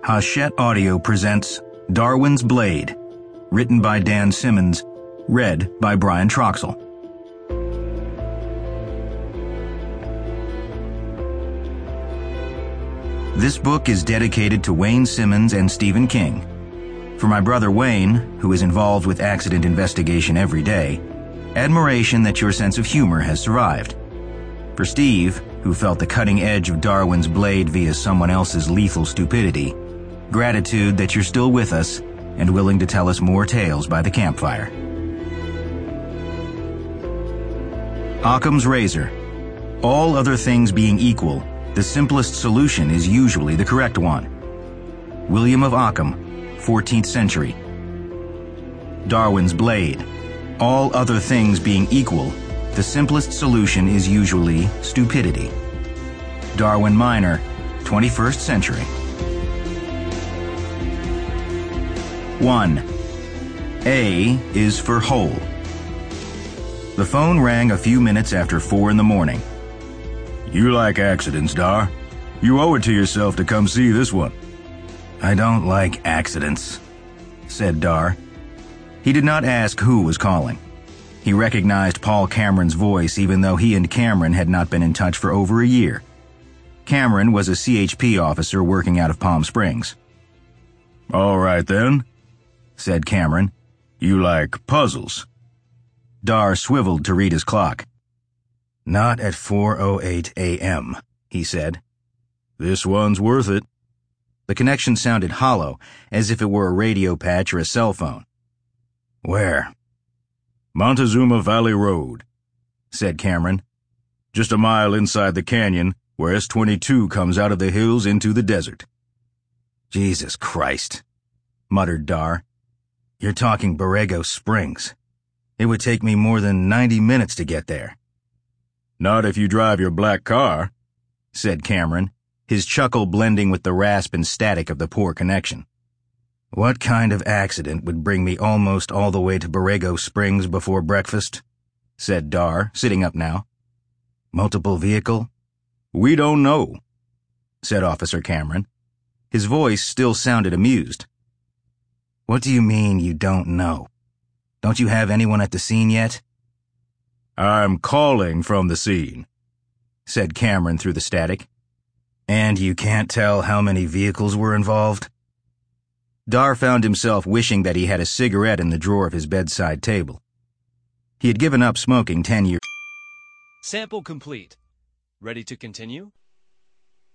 Hachette Audio presents Darwin's Blade, written by Dan Simmons, read by Brian Troxell. This book is dedicated to Wayne Simmons and Stephen King. For my brother Wayne, who is involved with accident investigation every day, admiration that your sense of humor has survived. For Steve, who felt the cutting edge of Darwin's blade via someone else's lethal stupidity, gratitude that you're still with us and willing to tell us more tales by the campfire. Occam's razor. All other things being equal, the simplest solution is usually the correct one. William of Occam, 14th century. Darwin's blade. All other things being equal, the simplest solution is usually stupidity. Darwin Minor, 21st century. 1. A is for hole. The phone rang a few minutes after 4 in the morning. You like accidents, Dar. You owe it to yourself to come see this one. I don't like accidents, said Dar. He did not ask who was calling. He recognized Paul Cameron's voice even though he and Cameron had not been in touch for over a year. Cameron was a CHP officer working out of Palm Springs. All right then, said Cameron. You like puzzles. Dar swiveled to read his clock. Not at 4:08 a.m., he said. This one's worth it. The connection sounded hollow, as if it were a radio patch or a cell phone. Where? Montezuma Valley Road, said Cameron. Just a mile inside the canyon where S-22 comes out of the hills into the desert. Jesus Christ, muttered Dar. You're talking Borrego Springs. It would take me more than 90 minutes to get there. Not if you drive your black car, said Cameron, his chuckle blending with the rasp and static of the poor connection. What kind of accident would bring me almost all the way to Borrego Springs before breakfast? Said Dar, sitting up now. Multiple vehicle? We don't know, said Officer Cameron. His voice still sounded amused. What do you mean you don't know? Don't you have anyone at the scene yet? I'm calling from the scene, said Cameron through the static. And you can't tell how many vehicles were involved? Dar found himself wishing that he had a cigarette in the drawer of his bedside table. He had given up smoking 10 years. Sample complete. Ready to continue?